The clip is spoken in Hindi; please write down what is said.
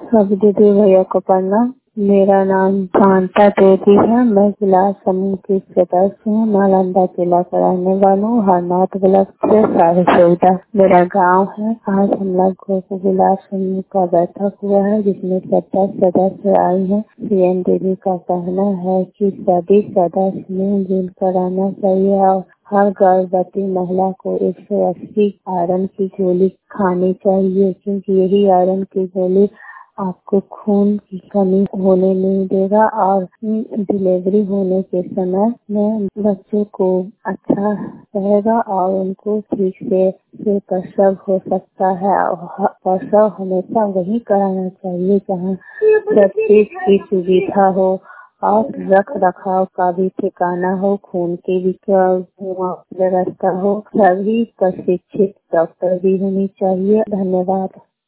सभी दीदी भैया को प्रणाम। मेरा नाम शांता देवी है। मैं जिला समूह की सदस्य हूँ। नालंदा जिला का रहने वाला हूँ। हरनाथ ब्लॉक से सारी सुविधा मेरा गांव है। आज हम लोग जिला समूह का बैठक हुआ है जिसमें 70 सदस्य आए हैं। सीएम दीदी का कहना है कि सभी सदस्य मिलजुल कर रहना चाहिए और हर गर्भवती महिला को 180 आयरन की गोली खानी चाहिए, क्योंकि यही आयरन की गोली आपको खून की कमी होने नहीं देगा और डिलीवरी होने के समय में बच्चों को अच्छा रहेगा और उनको ठीक से प्रसव हो सकता है। और प्रसव हमेशा वही कराना चाहिए जहाँ सब चीज की सुविधा हो और रख रखाव का भी ठिकाना हो, खून की भी व्यवस्था हो। सभी प्रशिक्षित डॉक्टर भी होनी चाहिए। धन्यवाद।